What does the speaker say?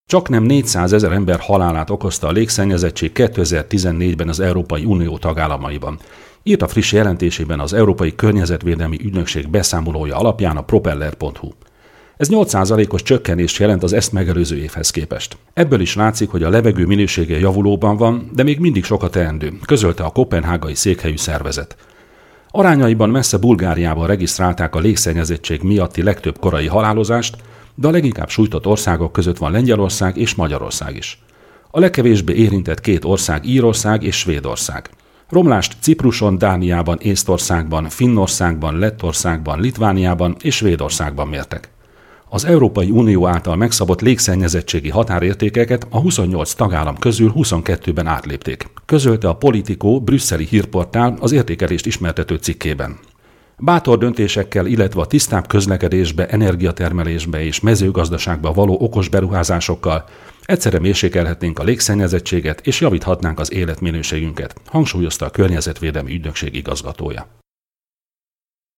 Csaknem 400 000 ember halálát okozta a légszennyezettség 2014-ben az Európai Unió tagállamaiban. Írt a friss jelentésében az Európai Környezetvédelmi Ügynökség beszámolója alapján a propeller.hu. Ez 8%-os csökkenést jelent az ezt megelőző évhez képest. Ebből is látszik, hogy a levegő minősége javulóban van, de még mindig sok a teendő, közölte a koppenhágai székhelyű szervezet. Arányaiban messze Bulgáriában regisztrálták a légszennyezettség miatti legtöbb korai halálozást, de a leginkább sújtott országok között van Lengyelország és Magyarország is. A legkevésbé érintett két ország Írország és Svédország. Romlást Cipruson, Dániában, Észtországban, Finnországban, Lettországban, Litvániában és Svédországban mértek. Az Európai Unió által megszabott légszennyezettségi határértékeket a 28 tagállam közül 22-ben átlépték, közölte a Politico brüsszeli hírportál az értékelést ismertető cikkében. Bátor döntésekkel, illetve a tisztább közlekedésbe, energiatermelésbe és mezőgazdaságba való okos beruházásokkal egyszerre mérsékelhetnénk a légszennyezettséget és javíthatnánk az életminőségünket, hangsúlyozta a Környezetvédelmi Ügynökség igazgatója.